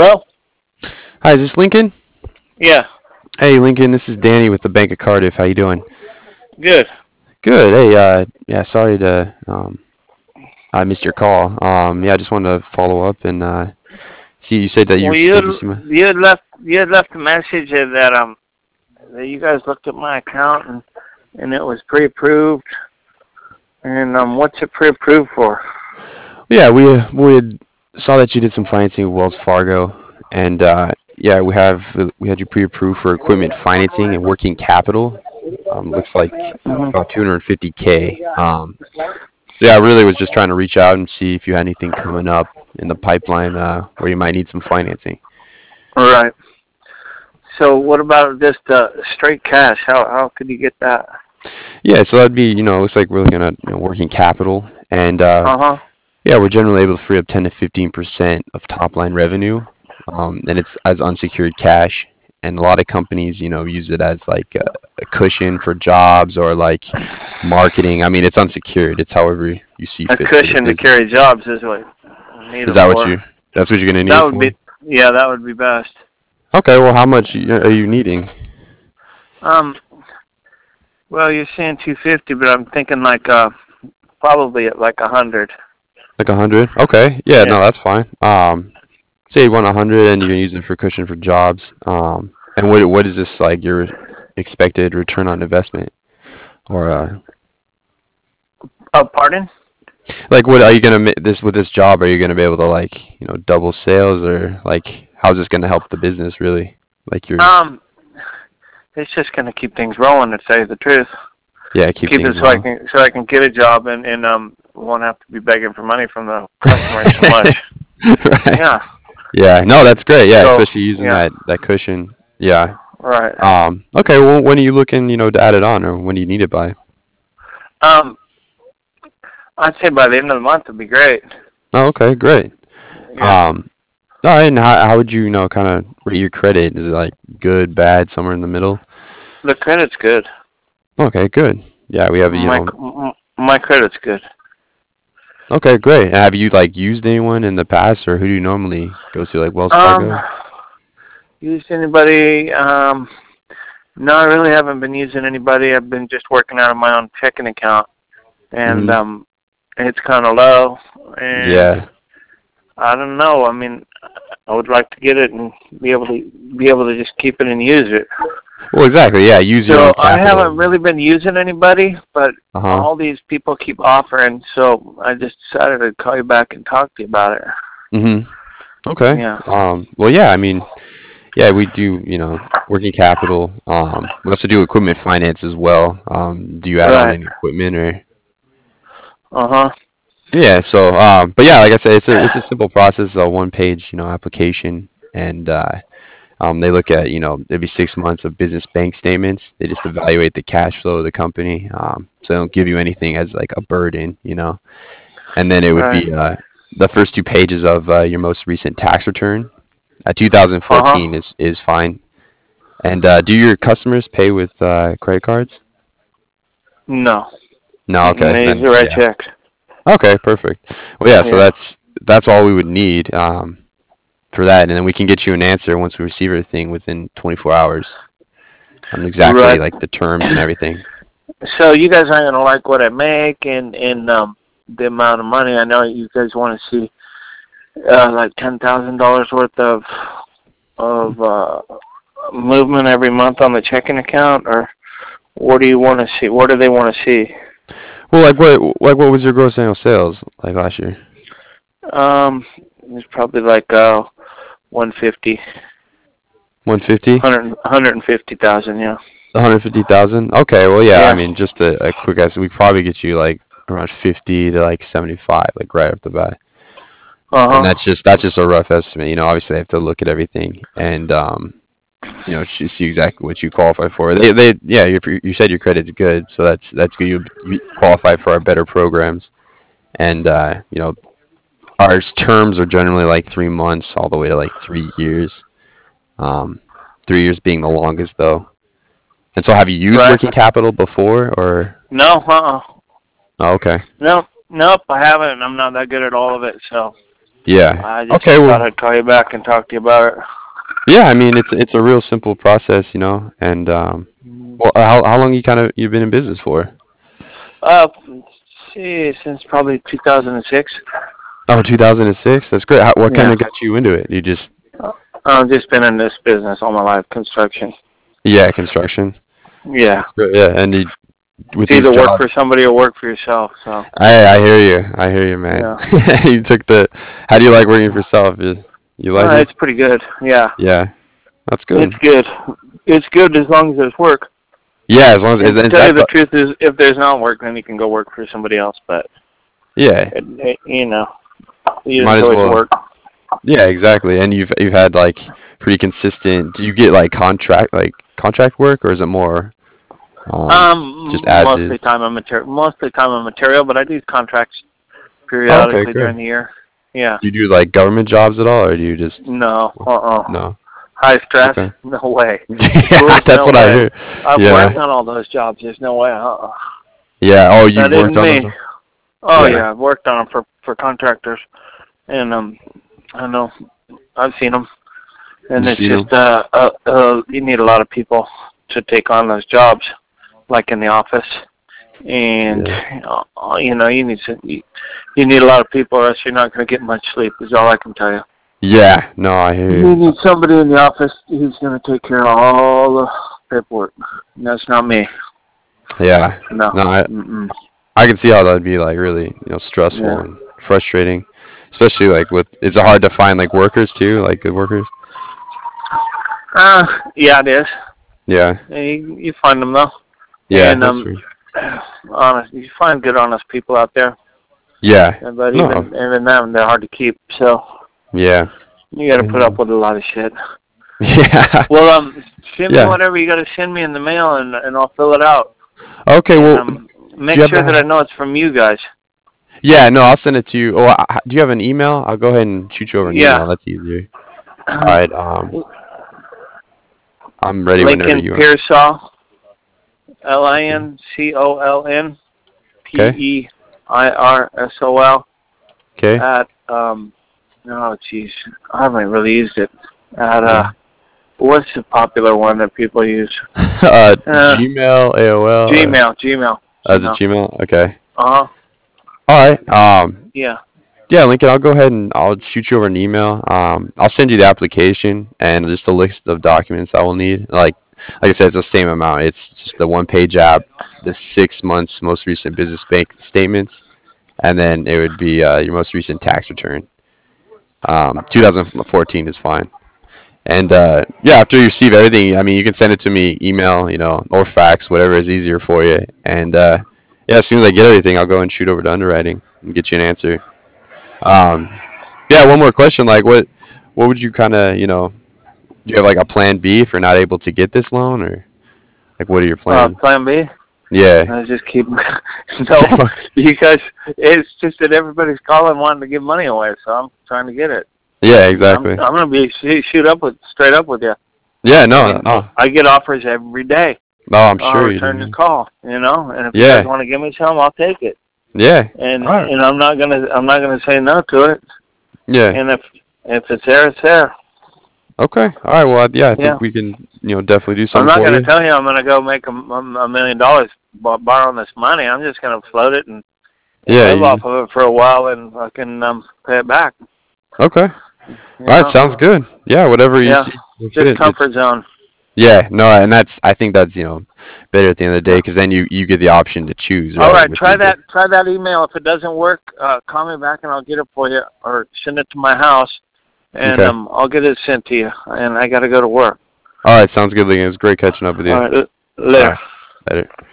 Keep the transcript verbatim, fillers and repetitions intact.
Hello? Hi, is this Lincoln? Yeah, Hey, Lincoln, this is Danny with the Bank of Cardiff. How you doing? good. Good. Hey, uh, yeah, sorry to um, I missed your call. Um, yeah, I just wanted to follow up and uh, see. You said that you Well, you had, did you see my? you had left you had left a message that um that you guys looked at my account and and it was pre-approved. And um, what's it pre-approved for? Yeah, we we had saw that you did some financing with Wells Fargo, and uh, yeah, we have we had you pre-approved for equipment financing and working capital. Um, looks like Mhm. about two hundred fifty k. Um, so yeah, I really was just trying to reach out and see if you had anything coming up in the pipeline uh, where you might need some financing. All right. So what about just uh, straight cash? How how could you get that? Yeah, so that'd be, you know, it looks like we're looking at, you know, working capital, and uh, Uh huh. yeah, we're generally able to free up ten to fifteen percent of top line revenue, um, and it's as unsecured cash. And a lot of companies, you know, use it as like a, a cushion for jobs or like marketing. I mean, it's unsecured. It's however you see A fit for the cushion to business. carry jobs is what I need Is them that what for. you? That's what you're gonna need That it would be for? yeah, that would be best. Okay. Well, how much y- are you needing? Um, well, you're saying two fifty, but I'm thinking like uh probably at like a hundred. Like a hundred? Okay. Yeah. Yeah. No, that's fine. Um, say you want a hundred and you're gonna use it for cushion for jobs. Um, and what what is this like your expected return on investment? Or uh, Oh, pardon? like what are you gonna ma- this with this job? Are you gonna be able to like you know double sales or like how's this gonna help the business really? Like your Um, it's just gonna keep things rolling, to tell you the truth. yeah keep Keep it things so I rolling. can so I can get a job and and um won't have to be begging for money from the customers so much. Right. Yeah. Yeah. No, that's great. Yeah, So especially using yeah. that that cushion. Yeah. Right. Um. Okay. Well, when are you looking you know to add it on or when do you need it by? Um, I'd say by the end of the month would be great. Oh, okay. Great. Yeah. Um. All right. And how how would you you know kind of rate your credit? Is it like good, bad, somewhere in the middle? The credit's good. Okay. Good. Yeah. We have you My know. my credit's good. Okay. Great. And have you like used anyone in the past or who do you normally go to like Wells Um, Fargo? used anybody? Um, no, I really haven't been using anybody. I've been just working out of my own checking account, and Hmm. um, it's kind of low. And Yeah. I don't know. I mean, I would like to get it and be able to be able to just keep it and use it. Well, exactly. Yeah. Use your own So I capital. haven't really been using anybody, but Uh-huh. all these people keep offering, so I just decided to call you back and talk to you about it. Mhm. Okay. Yeah. Um. Well, yeah. I mean, yeah, we do. You know, working capital. Um. We also do equipment finance as well. Um. Do you add on Right. any equipment or? Uh huh. Yeah. So. Um. But yeah, like I said, it's a it's a simple process. A one page you know application, and uh, um, they look at you know every six months of business bank statements. They just evaluate the cash flow of the company. Um. So they don't give you anything as like a burden. You know. And then it would Right. be uh, the first two pages of uh, your most recent tax return. Uh, Uh huh. two thousand fourteen is is fine. And uh, do your customers pay with uh, credit cards? No. No, Mm-mm, okay, they use then the right yeah. checks. Okay, perfect. Well, yeah, so Yeah. that's that's all we would need um, for that, and then we can get you an answer once we receive everything within twenty-four hours on exactly Right. like the terms and everything. So you guys aren't gonna like what I make and and um the amount of money. I know you guys want to see uh like ten thousand dollars worth of of uh movement every month on the checking account, or what do you want to see? What do they want to see? Well, like what like what was your gross annual sales like last year? Um, it's probably like uh one fifty, one fifty? hundred, hundred and fifty thousand. Yeah. one hundred fifty thousand? Okay, well, yeah, I Yeah. mean, just a, a quick estimate, we probably get you like around fifty to like seventy-five, like right off the bat. Uh And huh. that's just that's just a rough estimate. You know, obviously, they have to look at everything and um, you know, sh- see exactly what you qualify for. They they yeah, you you said your credit's good, so that's that's good. You, you qualify for our better programs, and uh, you know, our terms are generally like three months all the way to like three years. Um, Three years being the longest though. And so, have you used Right. working capital before, or? No. Uh. uh Oh, okay. Nope. Nope. I haven't. I'm not that good at all of it. So. Yeah. I just Okay. thought Well. I'd call you back and talk to you about Yeah. I mean, it's it's a real simple process, you know. And um, it. well, how how long you kind of you've been in business for? Uh, see, since probably two thousand six. Oh, two thousand six. That's great. How, what kind Yeah. of got you into it? You just Uh, I've just been in this business all my life, construction. yeah, construction. Yeah. That's great. Yeah, and you, with It's these either work jobs. for somebody or work for yourself. So, I I hear you. I hear you, man. yeah. You took the. How do you like working for yourself? You, you like Uh, it? it's pretty good. Yeah. Yeah, that's It's good. good. It's good as long as there's work. Yeah, as long as And is, to is tell you that the the, truth is, if there's not work, then you can go work for somebody else. But, yeah, it, it, you know, might there's as always well. work. Yeah, exactly. And you've you've had like pretty consistent. Do you get like contract like contract work, or is it more um just Um, as is? mostly time and material, mostly time and material, but I do contracts Oh, okay, periodically great. during the year. Yeah. Do you do like government jobs at all, or do you just No. Uh-uh. no? High stress? Okay. No way. Yeah, Schools? that's No what I way. hear. I've Yeah, worked on all those jobs. There's no way. Uh-uh. yeah. Oh, you've That worked isn't on me. those? Oh Yeah, yeah, I've worked on them for for contractors, and um, I know I've seen them, and you it's see them? just uh, uh, uh, you need a lot of people to take on those jobs, like in the office, and Yeah. uh, you know you need some, you, you need a lot of people, or else you're not going to get much sleep. Is all I can tell you. Yeah. No, I hear You you. need somebody in the office who's going to take care of all the paperwork. And that's not me. Yeah. No. No, I Mm-mm. I can see how that'd be like really, you know, stressful Yeah. and frustrating, especially like with. Is it hard to find like workers too, like good workers? Uh, yeah, it is. Yeah. Yeah, You, you find them though, Yeah. and That's um, true. honest, you find good, honest people out there. Yeah. But No. even even them, they're hard to keep. So Yeah. you got to put And, uh, up with a lot of shit. yeah. Well, um, send me Yeah. whatever you got to send me in the mail, and and I'll fill it out. Okay. And Well, um, do make you have sure that I a? know it's from you guys. Yeah. No, I'll send it to you. Oh, I, do you have an email? I'll go ahead and shoot you over an email. Yeah. That's easier. All right. Um, I'm ready whenever Lincoln you are. Pearsall, L I N C O L N P Okay. E I R S O L Okay. at um. Oh, jeez, I haven't really used it. At uh. Yeah. What's the popular one that people use? uh, Uh, Gmail, A O L, or Gmail, Gmail, as a Gmail. Gmail. Okay. Uh huh. All right. Um, Yeah. yeah, Lincoln, I'll go ahead and I'll shoot you over an email. Um, I'll send you the application and just a list of documents I will need. Like, like I said, it's the same amount. It's just the one-page app, the six months most recent business bank statements, and then it would be uh, your most recent tax return. Um, two thousand fourteen is fine. And uh, yeah, after you receive everything, I mean, you can send it to me, email, you know, or fax, whatever is easier for you. And uh, yeah, as soon as I get everything, I'll go and shoot over to underwriting and get you an answer. Um, yeah, one more question. Like, what what would you kind of, you know, do you have like a plan B if you're not able to get this loan, or like what are your Uh, plans? plan B. Yeah. I just keep no, because it's just that everybody's calling wanting to give money away, so I'm trying to get it. Yeah, I'm exactly. I'm gonna be shoot shoot up with straight up with you. Yeah, I no, mean, no, I get offers every day. no, I'm I'll sure you return your do. call, you know, and if you Yeah, guys want to give me some, I'll take it. yeah. And All right. and I'm not gonna I'm not gonna say no to it. Yeah. And if if it's there, it's there. Okay. All right. Well, I- yeah, I Yeah. think we can, you know, definitely do I'm something not for going to you. tell you I'm going to go make a, a million dollars b- borrowing this money. I'm just going to float it and, and Yeah. live You, off of it for a while, and I can um, pay it back. okay. You All right. know? Sounds good. Yeah. Whatever you Yeah, see will just fit. It's comfort zone. yeah. No, and that's I think that's you know better at the end of the day Yeah. because then you you get the option to choose, All right? right, With try these. that. Try that email. If it doesn't work, uh, call me back and I'll get it for you, or send it to my house, and Okay. um, I'll get it sent to you. And I got to go to work. All right. Sounds good, Lincoln. It was great catching up with you. All right, All later. right. Later.